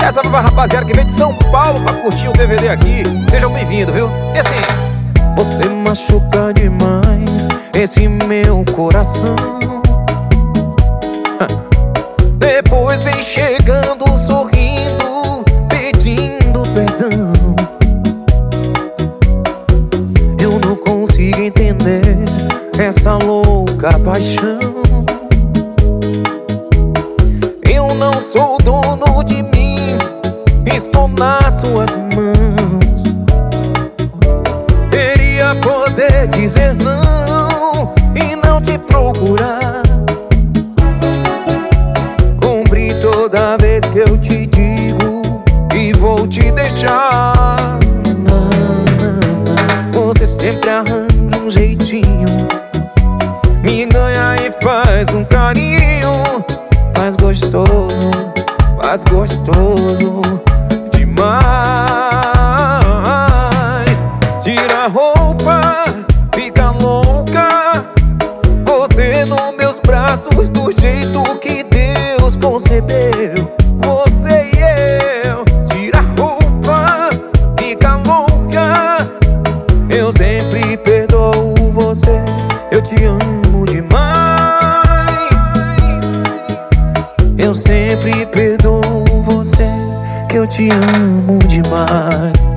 Essa foi pra rapaziada que veio de São Paulo pra curtir o DVD aqui. Sejam bem-vindos, viu? E assim: você machuca demais esse meu coração. Depois vem chegando, sorrindo, pedindo perdão. Eu não consigo entender essa louca paixão. Eu não sou dono de mim, estou nas tuas mãos. Queria poder dizer não e não te procurar. Cumpri toda vez que eu te digo e vou te deixar. Você sempre arranja um jeitinho, me ganha e faz um carinho. Faz gostoso demais. Tira a roupa, fica louca, você nos meus braços do jeito que Deus concebeu. Você e eu. Tira a roupa, fica louca, eu sempre perdoo você. Eu te amo demais. Eu sempre perdoo você, que eu te amo demais.